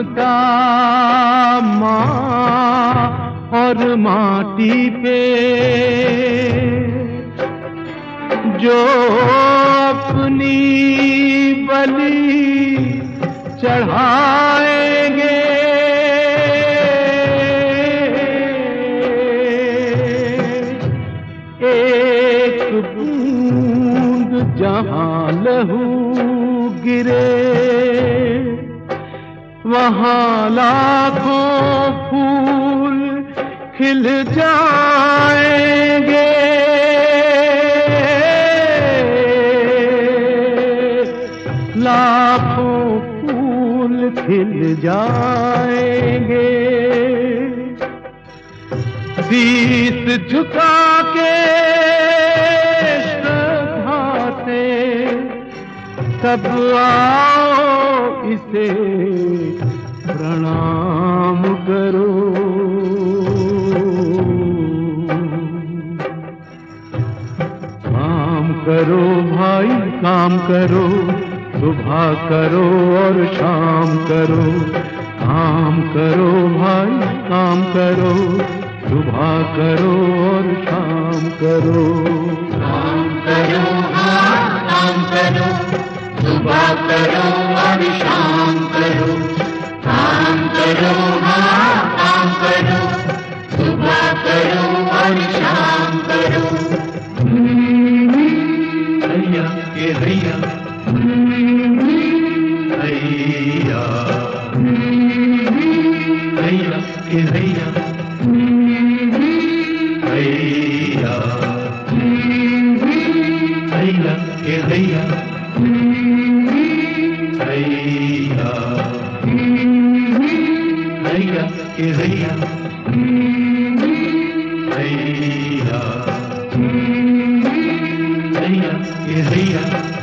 का माँ और माटी पे जो अपनी बलि चढ़ाएंगे, एक बूंद जहां लहू गिरे वहां लाखों फूल खिल जाएंगे। लाखों फूल खिल जाएंगे। शीश झुका के श्रद्धा से सब आओ इसे प्रणाम करो। काम करो भाई काम करो, सुबह करो और शाम करो। काम करो भाई काम करो, सुबह करो और शाम करो। काम करो हाँ काम करो, सुबह करो और शाम करो। काम करो हाँ काम करो, सुबह करो और शाम करो। हैया के हैया हैया हैया के हैया हैया हैया के हैया हैया हैया के हैया हैया हैया के हैया।